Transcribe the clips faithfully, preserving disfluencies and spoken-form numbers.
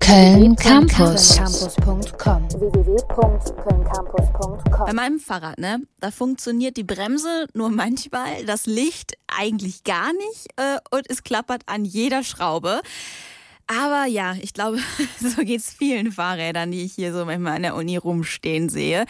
Köln Campus. w w w punkt köln campus punkt com. Bei meinem Fahrrad, ne, da funktioniert die Bremse nur manchmal, das Licht eigentlich gar nicht äh, und es klappert an jeder Schraube. Aber ja, ich glaube, so geht's vielen Fahrrädern, die ich hier so manchmal an der Uni rumstehen sehe.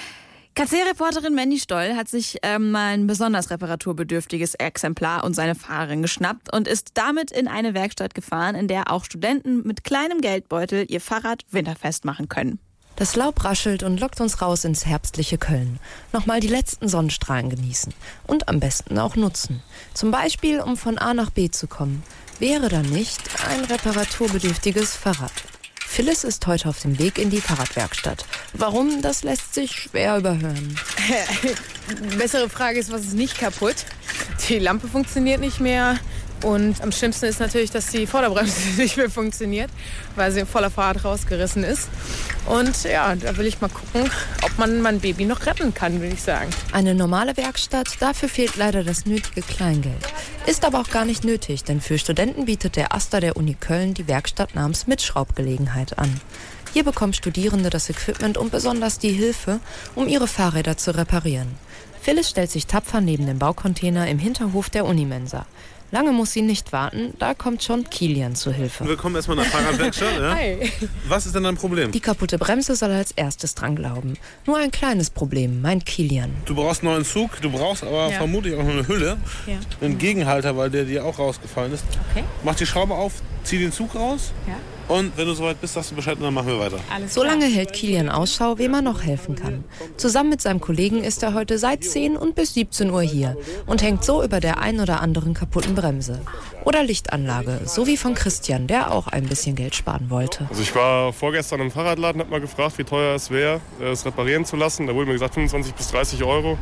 K C-Reporterin Mandy Stoll hat sich ähm, mal ein besonders reparaturbedürftiges Exemplar und seine Fahrerin geschnappt und ist damit in eine Werkstatt gefahren, in der auch Studenten mit kleinem Geldbeutel ihr Fahrrad winterfest machen können. Das Laub raschelt und lockt uns raus ins herbstliche Köln. Nochmal die letzten Sonnenstrahlen genießen und am besten auch nutzen. Zum Beispiel, um von A nach B zu kommen. Wäre da nicht ein reparaturbedürftiges Fahrrad? Phyllis ist heute auf dem Weg in die Fahrradwerkstatt. Warum, das lässt sich schwer überhören. Bessere Frage ist, was ist nicht kaputt? Die Lampe funktioniert nicht mehr. Und am schlimmsten ist natürlich, dass die Vorderbremse nicht mehr funktioniert, weil sie voller Fahrt rausgerissen ist. Und ja, da will ich mal gucken, ob man mein Baby noch retten kann, würde ich sagen. Eine normale Werkstatt, dafür fehlt leider das nötige Kleingeld. Ist aber auch gar nicht nötig, denn für Studenten bietet der AStA der Uni Köln die Werkstatt namens Mitschraubgelegenheit an. Hier bekommen Studierende das Equipment und besonders die Hilfe, um ihre Fahrräder zu reparieren. Phyllis stellt sich tapfer neben dem Baucontainer im Hinterhof der Unimensa. Lange muss sie nicht warten, da kommt schon Kilian zu Hilfe. Willkommen erstmal in der Fahrradwerkstatt. Ja? Hi. Was ist denn dein Problem? Die kaputte Bremse soll als erstes dran glauben. Nur ein kleines Problem, meint Kilian. Du brauchst einen neuen Zug, du brauchst aber Ja. vermutlich auch noch eine Hülle. Ja. Einen Gegenhalter, weil der dir auch rausgefallen ist. Okay. Mach die Schraube auf, zieh den Zug raus. Ja. Und wenn du soweit bist, sagst du Bescheid und dann machen wir weiter. Alles So lange hält Kilian Ausschau, wem er noch helfen kann. Zusammen mit seinem Kollegen ist er heute seit zehn und bis siebzehn Uhr hier und hängt so über der ein oder anderen kaputten Bremse. Oder Lichtanlage, so wie von Christian, der auch ein bisschen Geld sparen wollte. Also ich war vorgestern im Fahrradladen, hab mal gefragt, wie teuer es wäre, es reparieren zu lassen. Da wurde mir gesagt fünfundzwanzig bis dreißig Euro.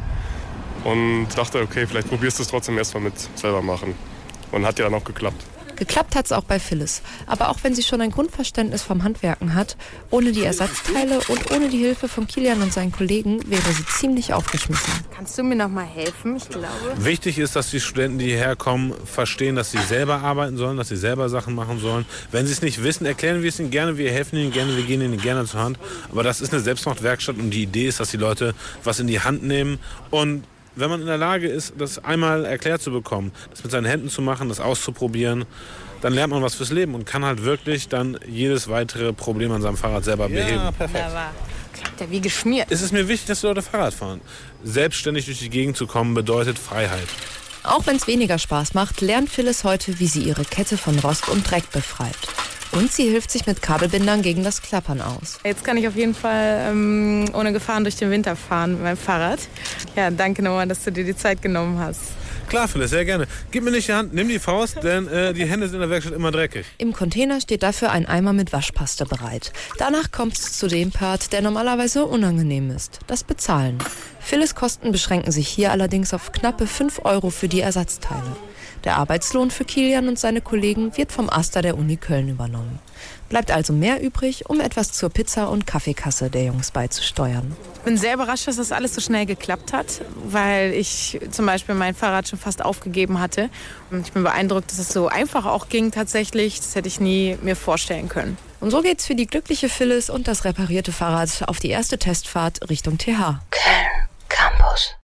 Und dachte, okay, vielleicht probierst du es trotzdem erst mal mit selber machen. Und hat ja dann auch geklappt. Geklappt hat's auch bei Phyllis. Aber auch wenn sie schon ein Grundverständnis vom Handwerken hat, ohne die Ersatzteile und ohne die Hilfe von Kilian und seinen Kollegen wäre sie ziemlich aufgeschmissen. Kannst du mir noch mal helfen? Ich glaube. Wichtig ist, dass die Studenten, die hierher kommen, verstehen, dass sie selber arbeiten sollen, dass sie selber Sachen machen sollen. Wenn sie es nicht wissen, erklären wir es ihnen gerne, wir helfen ihnen gerne, wir gehen ihnen gerne zur Hand. Aber das ist eine Selbstmachtwerkstatt und die Idee ist, dass die Leute was in die Hand nehmen und wenn man in der Lage ist, das einmal erklärt zu bekommen, das mit seinen Händen zu machen, das auszuprobieren, dann lernt man was fürs Leben und kann halt wirklich dann jedes weitere Problem an seinem Fahrrad selber beheben. Ja, perfekt. Wunderbar. Klappt ja wie geschmiert. Es ist mir wichtig, dass die Leute Fahrrad fahren. Selbstständig durch die Gegend zu kommen, bedeutet Freiheit. Auch wenn es weniger Spaß macht, lernt Phyllis heute, wie sie ihre Kette von Rost und Dreck befreit. Und sie hilft sich mit Kabelbindern gegen das Klappern aus. Jetzt kann ich auf jeden Fall ähm, ohne Gefahren durch den Winter fahren mit meinem Fahrrad. Ja, danke nochmal, dass du dir die Zeit genommen hast. Klar, Phyllis, sehr gerne. Gib mir nicht die Hand, nimm die Faust, denn äh, die Hände sind in der Werkstatt immer dreckig. Im Container steht dafür ein Eimer mit Waschpaste bereit. Danach kommt es zu dem Part, der normalerweise unangenehm ist, das Bezahlen. Phyllis' Kosten beschränken sich hier allerdings auf knappe fünf Euro für die Ersatzteile. Der Arbeitslohn für Kilian und seine Kollegen wird vom AStA der Uni Köln übernommen. Bleibt also mehr übrig, um etwas zur Pizza- und Kaffeekasse der Jungs beizusteuern. Ich bin sehr überrascht, dass das alles so schnell geklappt hat, weil ich zum Beispiel mein Fahrrad schon fast aufgegeben hatte. Und ich bin beeindruckt, dass es so einfach auch ging tatsächlich. Das hätte ich nie mir vorstellen können. Und so geht's für die glückliche Phyllis und das reparierte Fahrrad auf die erste Testfahrt Richtung T H. Köln Campus.